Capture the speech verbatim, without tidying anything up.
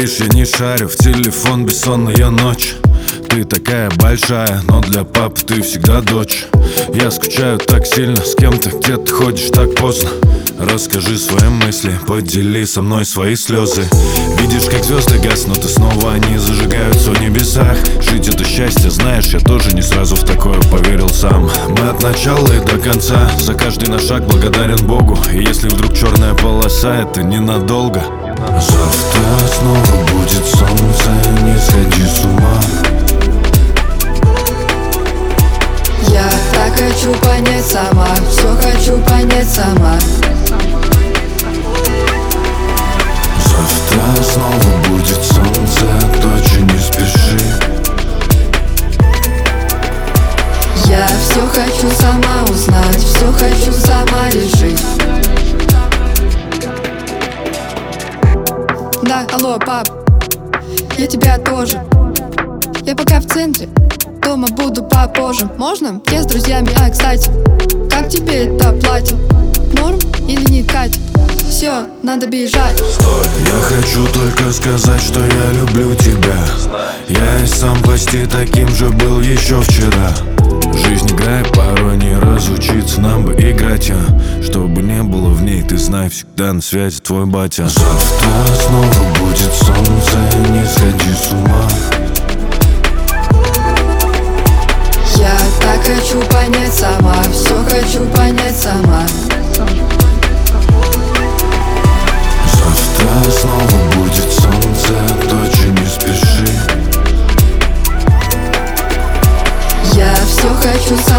говоришь, я не шарю в телефон, бессонная ночь. Ты такая большая, но для папы ты всегда дочь. Я скучаю так сильно, с кем-то, где ты ходишь так поздно. Расскажи свои мысли, подели со мной свои слезы. Видишь, как звезды гаснут, и снова они зажигаются в небесах. Жить это счастье, знаешь, я тоже не сразу в такое поверил сам. Мы от начала и до конца, за каждый наш шаг благодарен Богу. И если вдруг черная полоса, это ненадолго. Завтра снова будет солнце, не сходи с ума. Я так хочу понять сама, все хочу понять сама. Завтра снова будет солнце, дочь, не спеши. Я все хочу сама узнать, все хочу сама решить. Да, алло, пап, я тебя тоже. Я пока в центре, дома буду попозже. Можно? Я с друзьями, а, кстати, как тебе это платье? Норм или не, Кать? Все, надо бежать. Стой, я хочу только сказать, что я люблю тебя. Я и сам почти таким же был еще вчера. Жизнь играет, порой не разучиться, нам бы играть, а чтобы не было в ней, ты знай, всегда на связи твой батя. Завтра снова будет солнце, не сходи с ума. Я так хочу понять сама, все хочу понять сама. Завтра снова будет солнце, дочь, не спеши. Я все хочу сама.